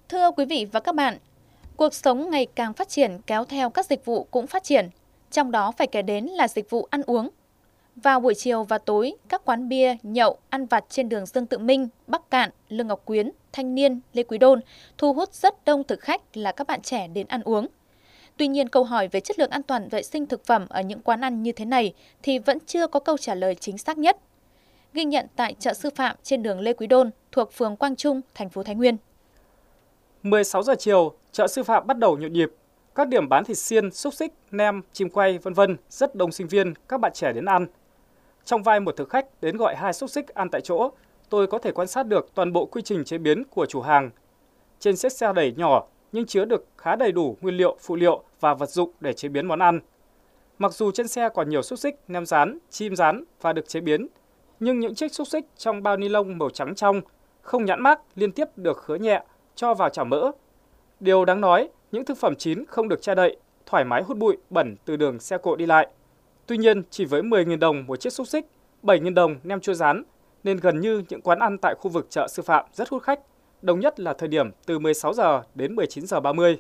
Thưa quý vị và các bạn, cuộc sống ngày càng phát triển kéo theo các dịch vụ cũng phát triển, trong đó phải kể đến là dịch vụ ăn uống. Vào buổi chiều và tối, các quán bia, nhậu, ăn vặt trên đường Dương Tự Minh, Bắc Cạn, Lương Ngọc Quyến, Thanh Niên, Lê Quý Đôn thu hút rất đông thực khách là các bạn trẻ đến ăn uống. Tuy nhiên, câu hỏi về chất lượng an toàn vệ sinh thực phẩm ở những quán ăn như thế này thì vẫn chưa có câu trả lời chính xác nhất. Ghi nhận tại chợ Sư Phạm trên đường Lê Quý Đôn thuộc phường Quang Trung, thành phố Thái Nguyên. 16 giờ chiều, chợ Sư Phạm bắt đầu nhộn nhịp. Các điểm bán thịt xiên, xúc xích, nem, chim quay, v.v. rất đông sinh viên, các bạn trẻ đến ăn. Trong vai một thực khách đến gọi 2 xúc xích ăn tại chỗ, tôi có thể quan sát được toàn bộ quy trình chế biến của chủ hàng. Trên chiếc xe đẩy nhỏ nhưng chứa được khá đầy đủ nguyên liệu, phụ liệu và vật dụng để chế biến món ăn. Mặc dù trên xe còn nhiều xúc xích, nem rán, chim rán và được chế biến, nhưng những chiếc xúc xích trong bao ni lông màu trắng trong, không nhãn mác liên tiếp được khứa nhẹ, cho vào chảo mỡ. Điều đáng nói, những thực phẩm chín không được che đậy, thoải mái hút bụi bẩn từ đường xe cộ đi lại. Tuy nhiên, chỉ với 10.000 đồng một chiếc xúc xích, 7.000 đồng nem chua rán, nên gần như những quán ăn tại khu vực chợ Sư Phạm rất hút khách, đông nhất là thời điểm từ 16 giờ đến 19 giờ 30.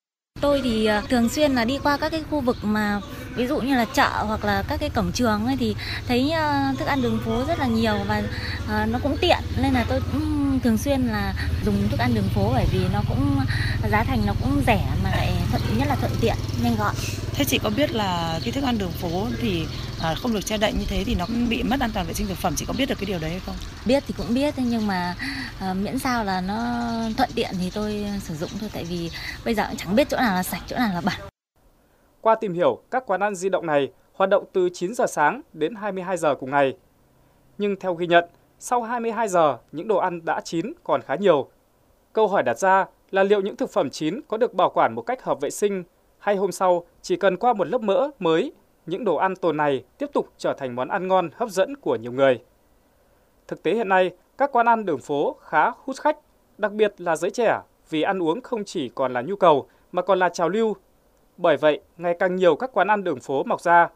Tôi thì thường xuyên là đi qua các cái khu vực mà ví dụ như là chợ hoặc là các cái cổng trường ấy thì thấy thức ăn đường phố rất là nhiều và nó cũng tiện, nên là tôi cũng thường xuyên là dùng thức ăn đường phố bởi vì nó cũng giá thành nó cũng rẻ mà lại nhất là thuận tiện, nhanh gọn. Thế chị có biết là cái thức ăn đường phố thì không được che đậy như thế thì nó cũng bị mất an toàn vệ sinh thực phẩm, chị có biết được cái điều đấy hay không? Biết thì cũng biết nhưng mà miễn sao là nó thuận tiện thì tôi sử dụng thôi, tại vì bây giờ cũng chẳng biết chỗ nào là sạch, chỗ nào là bẩn. Qua tìm hiểu, các quán ăn di động này hoạt động từ 9 giờ sáng đến 22 giờ cùng ngày. Nhưng theo ghi nhận, sau 22 giờ, những đồ ăn đã chín còn khá nhiều. Câu hỏi đặt ra là liệu những thực phẩm chín có được bảo quản một cách hợp vệ sinh hay hôm sau chỉ cần qua một lớp mỡ mới, những đồ ăn tồn này tiếp tục trở thành món ăn ngon hấp dẫn của nhiều người. Thực tế hiện nay, các quán ăn đường phố khá hút khách, đặc biệt là giới trẻ, vì ăn uống không chỉ còn là nhu cầu mà còn là trào lưu. Bởi vậy, ngày càng nhiều các quán ăn đường phố mọc ra.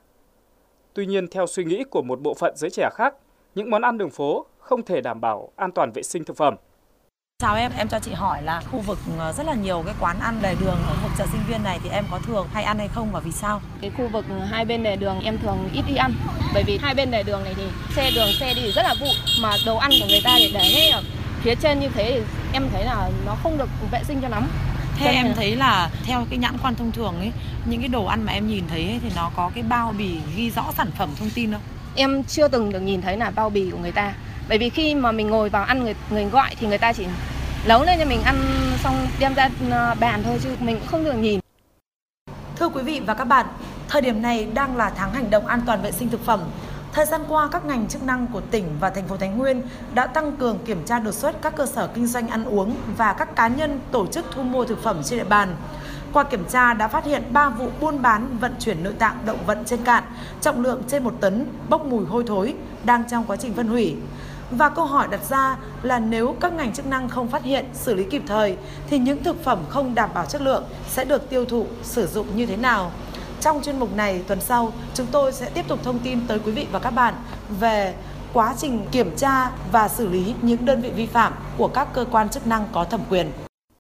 Tuy nhiên, theo suy nghĩ của một bộ phận giới trẻ khác, những món ăn đường phố không thể đảm bảo an toàn vệ sinh thực phẩm. Chào em cho chị hỏi là khu vực rất là nhiều cái quán ăn lề đường ở khu chợ sinh viên này thì em có thường hay ăn hay không và vì sao? Cái khu vực hai bên lề đường em thường ít đi ăn, bởi vì hai bên lề đường này thì xe đi rất là bụi, mà đồ ăn của người ta thì để ngay ở phía trên như thế thì em thấy là nó không được vệ sinh cho lắm. Thế em thấy là theo cái nhãn quan thông thường ấy, những cái đồ ăn mà em nhìn thấy ấy, thì nó có cái bao bì ghi rõ sản phẩm thông tin không? Em chưa từng được nhìn thấy là bao bì của người ta, bởi vì khi mà mình ngồi vào ăn người gọi thì người ta chỉ nấu lên cho mình ăn xong đem ra bàn thôi chứ mình cũng không được nhìn. Thưa quý vị và các bạn, thời điểm này đang là tháng hành động an toàn vệ sinh thực phẩm. Thời gian qua, các ngành chức năng của tỉnh và thành phố Thái Nguyên đã tăng cường kiểm tra đột xuất các cơ sở kinh doanh ăn uống và các cá nhân tổ chức thu mua thực phẩm trên địa bàn. Qua kiểm tra đã phát hiện 3 vụ buôn bán vận chuyển nội tạng động vật trên cạn, trọng lượng trên 1 tấn, bốc mùi hôi thối, đang trong quá trình phân hủy. Và câu hỏi đặt ra là nếu các ngành chức năng không phát hiện, xử lý kịp thời thì những thực phẩm không đảm bảo chất lượng sẽ được tiêu thụ, sử dụng như thế nào? Trong chuyên mục này tuần sau, chúng tôi sẽ tiếp tục thông tin tới quý vị và các bạn về quá trình kiểm tra và xử lý những đơn vị vi phạm của các cơ quan chức năng có thẩm quyền.